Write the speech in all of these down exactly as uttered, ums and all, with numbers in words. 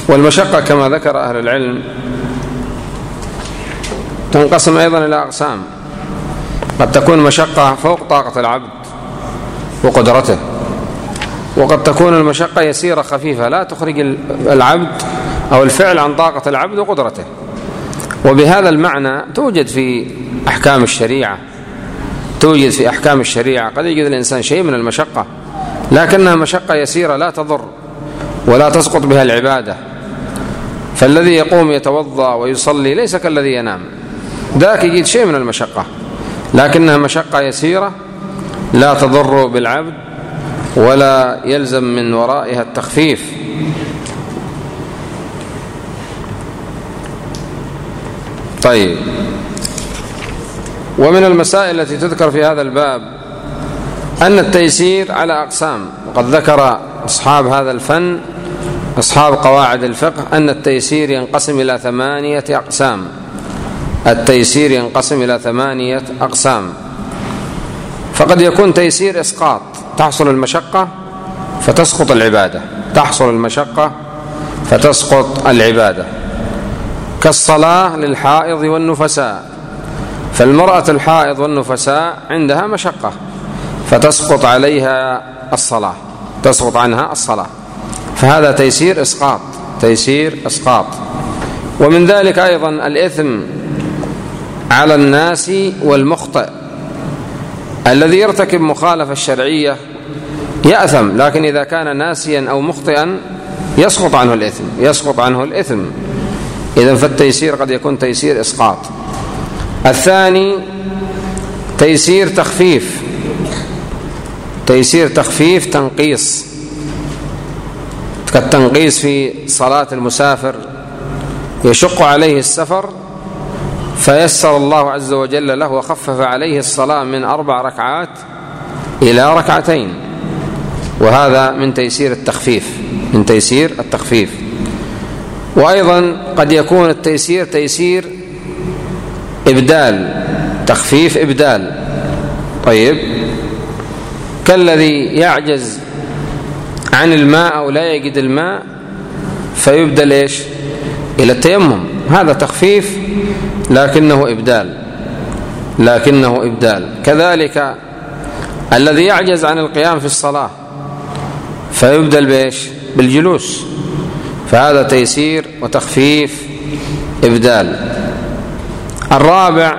والمشقة كما ذكر أهل العلم تنقسم أيضا إلى أقسام. قد تكون مشقة فوق طاقة العبد وقدرته، وقد تكون المشقة يسيرة خفيفة لا تخرج العبد أو الفعل عن طاقة العبد وقدرته. وبهذا المعنى توجد في أحكام الشريعة توجد في أحكام الشريعة قد يجد الإنسان شيء من المشقة لكنها مشقة يسيرة لا تضر ولا تسقط بها العبادة. فالذي يقوم يتوضأ ويصلي ليس كالذي ينام، ذاك يجد شيء من المشقة لكنها مشقة يسيرة لا تضر بالعبد ولا يلزم من ورائها التخفيف. طيب، ومن المسائل التي تذكر في هذا الباب أن التيسير على أقسام، وقد ذكر أصحاب هذا الفن أصحاب قواعد الفقه أن التيسير ينقسم إلى ثمانية أقسام. التيسير ينقسم إلى ثمانية أقسام. فقد يكون تيسير إسقاط، تحصل المشقة فتسقط العبادة تحصل المشقة فتسقط العبادة كالصلاة للحائض والنفساء. فالمرأة الحائض والنفساء عندها مشقة فتسقط عليها الصلاة تسقط عنها الصلاة فهذا تيسير إسقاط تيسير إسقاط. ومن ذلك أيضا الإثم على الناس والمخطئ. الذي يرتكب مخالفة الشرعية يأثم، لكن إذا كان ناسيا أو مخطئا يسقط عنه الإثم يسقط عنه الإثم إذن فالتيسير قد يكون تيسير إسقاط. الثاني تيسير تخفيف تيسير تخفيف تنقيص، كالتنقيص في صلاة المسافر يشق عليه السفر فيسر الله عز وجل له وخفف عليه الصلاة من أربع ركعات إلى ركعتين، وهذا من تيسير التخفيف من تيسير التخفيف. وأيضا قد يكون التيسير تيسير إبدال تخفيف إبدال. طيب، كالذي يعجز عن الماء أو لا يجد الماء فيبدل إيش إلى التيمم، هذا تخفيف لكنه إبدال لكنه إبدال. كذلك الذي يعجز عن القيام في الصلاة فيبدل بإيش بالجلوس، فهذا تيسير وتخفيف إبدال. الرابع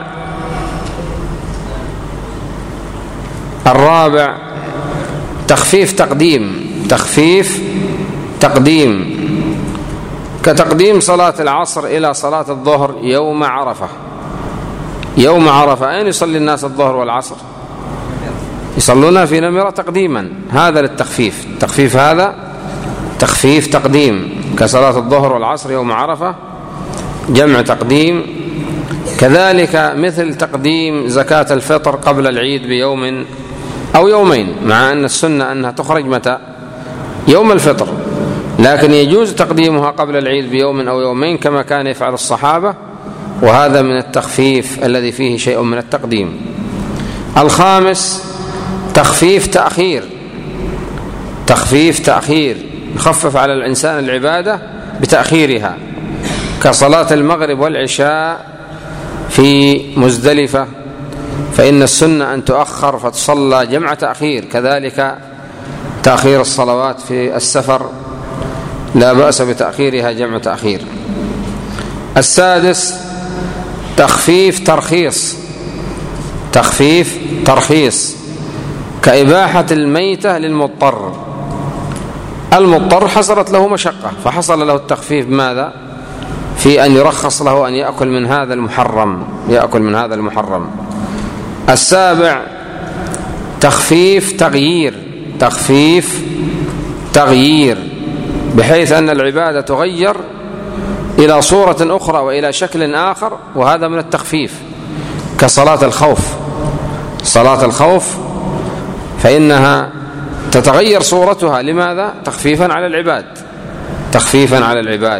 الرابع تخفيف تقديم تخفيف تقديم كتقديم صلاة العصر إلى صلاة الظهر يوم عرفة. يوم عرفة أين يصلي الناس الظهر والعصر؟ يصلون في نمرة تقديما، هذا للتخفيف التخفيف هذا تخفيف تقديم كصلاة الظهر والعصر يوم عرفة جمع تقديم. كذلك مثل تقديم زكاة الفطر قبل العيد بيوم أو يومين، مع أن السنة أنها تخرج متى؟ يوم الفطر، لكن يجوز تقديمها قبل العيد بيوم أو يومين كما كان يفعل الصحابة، وهذا من التخفيف الذي فيه شيء من التقديم. الخامس تخفيف تأخير تخفيف تأخير يخفف على الإنسان العبادة بتأخيرها كصلاة المغرب والعشاء في مزدلفة، فإن السنة أن تؤخر فتصلى جمع تأخير. كذلك تأخير الصلوات في السفر لا بأس بتأخيرها جمع تأخير. السادس تخفيف ترخيص تخفيف ترخيص كإباحة الميتة للمضطر. المضطر حصلت له مشقة فحصل له التخفيف ماذا؟ في أن يرخص له أن يأكل من هذا المحرم يأكل من هذا المحرم. السابع تخفيف تغيير تخفيف تغيير بحيث أن العبادة تغير إلى صورة أخرى وإلى شكل آخر، وهذا من التخفيف كصلاة الخوف صلاة الخوف فإنها تتغير صورتها. لماذا؟ تخفيفا على العباد تخفيفا على العباد.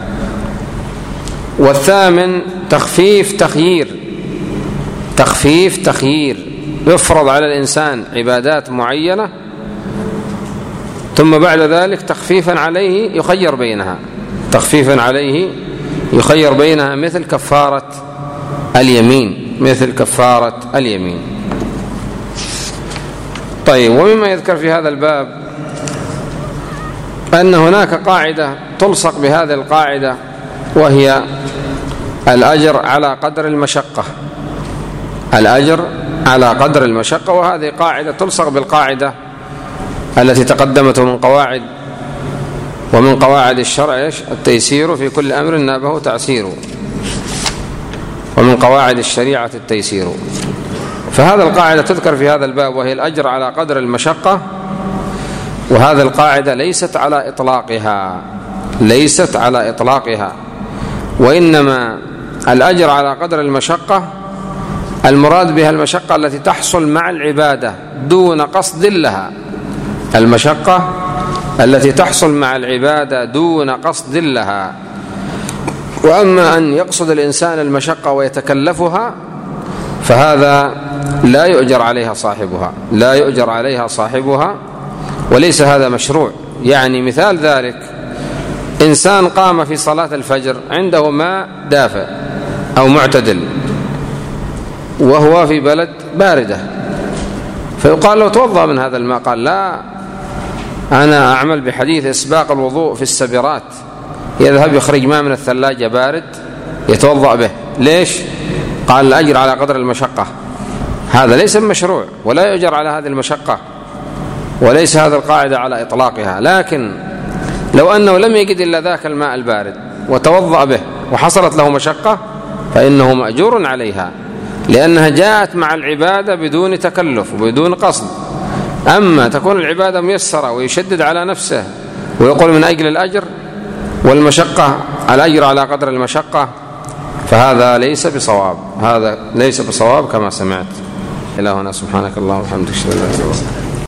والثامن تخفيف تخيير تخفيف تخيير يفرض على الإنسان عبادات معينة ثم بعد ذلك تخفيفا عليه يخير بينها تخفيفا عليه يخير بينها مثل كفارة اليمين مثل كفارة اليمين. طيب، ومما يذكر في هذا الباب أن هناك قاعدة تلصق بهذه القاعدة، وهي الأجر على قدر المشقة. الأجر على قدر المشقة، وهذه قاعدة تلصق بالقاعدة التي تقدمت من قواعد ومن قواعد الشرع التيسير في كل أمر نابه تعسير، ومن قواعد الشريعة التيسير. فهذا القاعدة تذكر في هذا الباب، وهي الأجر على قدر المشقة. وهذه القاعدة ليست على إطلاقها ليست على إطلاقها وإنما الأجر على قدر المشقة المراد بها المشقة التي تحصل مع العبادة دون قصد لها. المشقة التي تحصل مع العبادة دون قصد لها. وأما أن يقصد الإنسان المشقة ويتكلفها فهذا لا يؤجر عليها صاحبها لا يؤجر عليها صاحبها وليس هذا مشروع. يعني مثال ذلك إنسان قام في صلاة الفجر عنده ماء دافئ أو معتدل وهو في بلد باردة، فيقال له توضأ من هذا الماء، قال لا، أنا أعمل بحديث إسباق الوضوء في السبرات، يذهب يخرج ماء من الثلاجة بارد يتوضأ به. ليش؟ قال الأجر على قدر المشقة. هذا ليس مشروع ولا يؤجر على هذه المشقة، وليس هذا القاعدة على إطلاقها. لكن لو أنه لم يجد إلا ذاك الماء البارد وتوضأ به وحصلت له مشقة فإنه مأجور عليها، لأنها جاءت مع العبادة بدون تكلف وبدون قصد. أما تكون العبادة ميسرة ويشدد على نفسه ويقول من أجل الأجر والمشقة الأجر على قدر المشقة، فهذا ليس بصواب هذا ليس بصواب كما سمعت. إلى هنا، سبحانك اللهم وبحمدك، أشهد أن لا إله إلا أنت.